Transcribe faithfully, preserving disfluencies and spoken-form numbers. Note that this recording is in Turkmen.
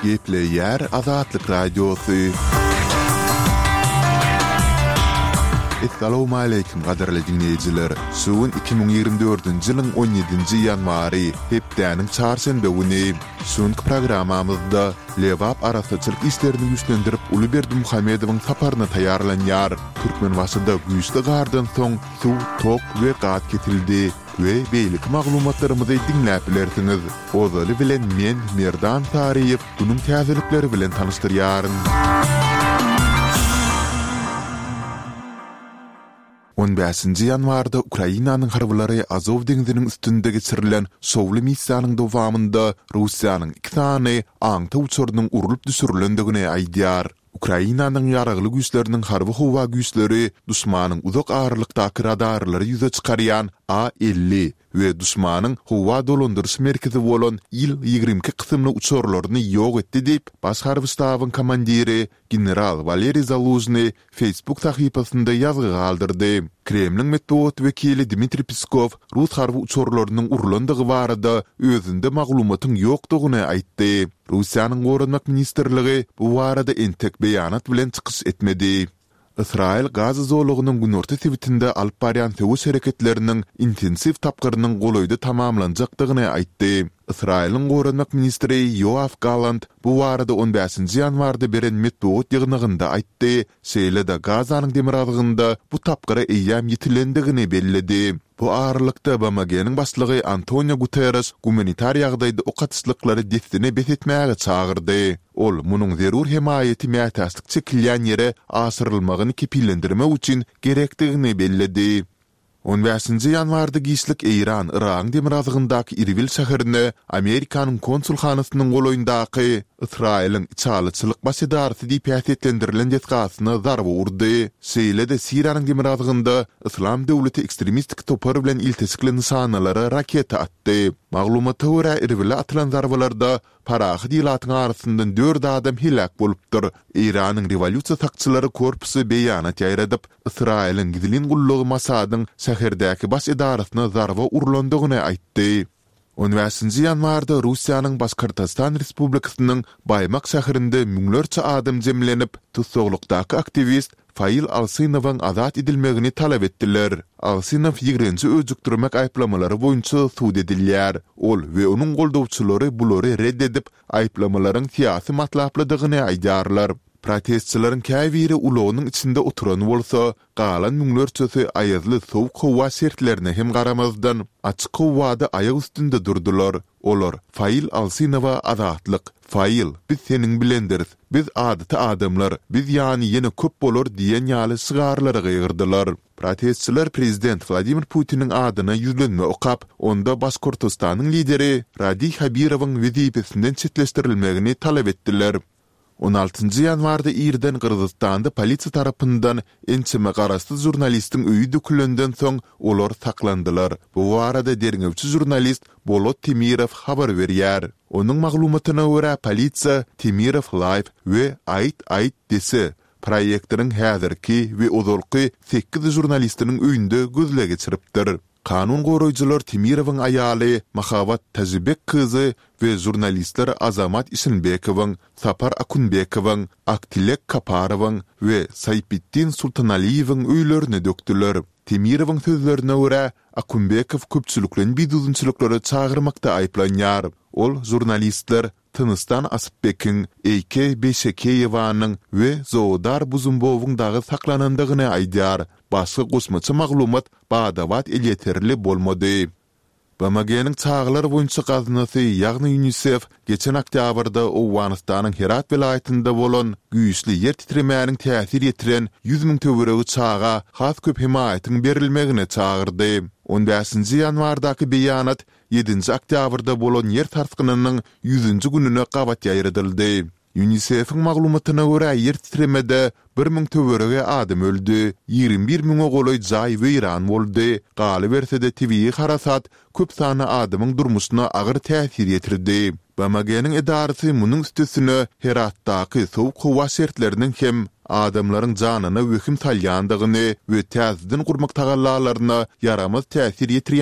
Gepleyer Azatlyk Radiosu. Assalamu alaykum gaderli dinleyijiler. Suwun iki bin ýygrimi dördünji ýylyň on ýedinji ýanwary hepdäniň çarşembe güni suwun programamyzda lewap araççylyk işlerini güýçlendirip Ulyberdi Muhammedowyň saparyna taýýarlanýar. Türkmenbaşyda güýçli gardan soň suw, tok we gat ketildi. Ve beylik maglumatlarymyzy dinläp bilersiňiz. Ozaly bilen men Merdan Tariýew bunun täzelikleri bilen tanıştyrýaryn. on beşinji ýanwarda Ukrainanyň harblary Azov deňiziniň üstünde geçirilen şowly missiýanyň dowamında Russiýanyň iki tane aňta uçurynyň urulyp düşürilendigine aýdýar. Ukrainanyň ýaragly güýçleriniň harby howa güýçleri duşmanyň uzak aralykdaky radarlary ýüze çykarýan A elli we duşmanyň howa dolandyrys merkezi bolan İl ýygrimi kysymly uçurlaryny ýok etdi diýip baş harby ştabyň komandiri general Valeriy Zaluzny Facebook sahypasynda ýazgy galdyrdy. Kremliň medeniýet wekili Dmitri Peskov Rus harby uçurlarynyň urulandygy barada özünde maglumatyň ýokdugyny aýtdy. Russiýanyň Gorunmak ministrligi bu barada entek beýanat bilen çykyş etmedi. Israil Gaza zolugynyň günorta sebitinde alyp barýan töwüş hereketleriniň intensiv tapgyrynyň golaýdy tamamlanjakdygyny aýtdy. Israil'in Gorunmak ministri Yoav Gallant bu barada on beşinji ýanwarda beren medeniýet ýygnygynda aýtdy. Şeýle-de Gazanyň demiradygynda bu tapgyra eýýam ýetilendigini bellidi. Bu aralykda B M G'niň başlygy Antonio Guterres humanitar ýagdaýda okaçlyklary destine betetmäge çagyrdy. Ol munyň zerur hemaýeti mätäslik çekilýän ýere asyrylmagyny kepillendirmek üçin gerekdigini bellidi. on beşinji ýanwarda giýişlik Iran, Iran demiradygyndaky Irbil şäherine Amerikanyň konsulxanasynyň golaýyndaky Israil'in içalyçylyk baş edarysy diýip ýaşetlendirilen ýetgasyna zarba urdy. Şeýle-de Siriýanyň demiradygynda Islam döwleti ekstremistik topar bilen iltisikli nişanalary raketa atdy. Maglumata görä Irbil'e atylan zarbalarda parahy diýlatyň arasyndan dört adam hilak bolupdyr. Iranyň rewolýusiýa takçylary korpusy beýanat ýaýradyp, Israil'in gizlin gullugy Mosadyň şäherdäki baş edarasyna zarba urulandygyny aýtdy. on beşinji ýanwarda Russiýanyň Başkırtastan Respublikasynyň Baymak şäherinde müňlerçe adam jemlenip, tutsaglykdaky aktivist Fail Alsynowyň azat edilmegini talap etdiler. Alsynow ýigrinji öjükdirmek aýplamalary boýunça suud edilýär. Ol we onuň goldawçylary bulary reddedip, aýplamalaryň syýasy matlaplydygyny aýdýarlar. Protestçilerin käbiri ulanyň içinde oturan bolsa, galan müňlerçesi aýazly sowuk howa sertlerine hem garamazdan açyk howada aýak üstünde durdular. Olar Fail Alsynowa azatlyk, Fail, biz seniň bilendiriz, biz adaty adamlar, biz ýani ýene köp bolar diýen ýaly sygarlary gygyrdylar. Protestçiler Prezident Vladimir Putiniň adyna ýüzlenme okap, onda Başkırtystanyň lideri Radi Habirowyň wezipesinden çetleşdirilmegini talap etdiler. on altynji ýanwarda Irden Kyrgyzstanda polisiýa tarapyndan ençime garasty jurnalistiň öýü dökülenden soň olar saklandylar. Bu barada derňewçi jurnalist Bolot Temirov habar berýär. Onuň maglumatyna görä polisiýa Temirov Live we Ayt Ayt dese proýektiň häzirki we ozalky sekiz jurnalistiniň öýünde gözle geçiripdir. Kanun goraýjylar Temirowyň aýaly Mahawat Tajibek kyzy we jurnalistler Azamat Isinbekowyň, Sapar Akunbekowyň, Aktilek Kaparowyň we Saypittin Sultanaliýewiň öýlerini dökdiler. Temirowyň sözlerine görä Akunbekow köpçüliklen biduzunçylyklary çagyrmakda aýplanýar. Ol jurnalistler Tınıstan Asypbekiň, Eyke Beşekeýewanyň we Zowdar Buzumbowyň dagy saklanandygyny aýdýar. Başga gosmaça maglumat badawat elýeterli bolmady. B M G'niň çağlar boýunça gaznasy ýagny UNICEF geçen oktýabrda Owganystanyň Herat vilayatynda bolan güýçli ýer titremäniň täsir ýetiren yüz miň töweregi çağa has köp himayatyň berilmegine çagyrdy. on beşinji ýanwardaky beýanat ýedinji oktýabrda bolan ýer tartgynynyň yüzünji gününe gabat ýaýradyldy. UNICEF'in maglumatyna görä ýer titremede bir miň töwerege adam öldü, ýygrimi bir miň golaý jaý weýran boldy. Galy bersede T V harasat köp sany adamyň durmuşyna agyr täsir ýetirdi. B M G'niň edarysy munyň üstüne Heratdaky sowuk howa şertleriniň hem adamlaryň janyna wehim salýandygyny we täzeden gurmak tagallalaryna yaramaz täsir ýetirýän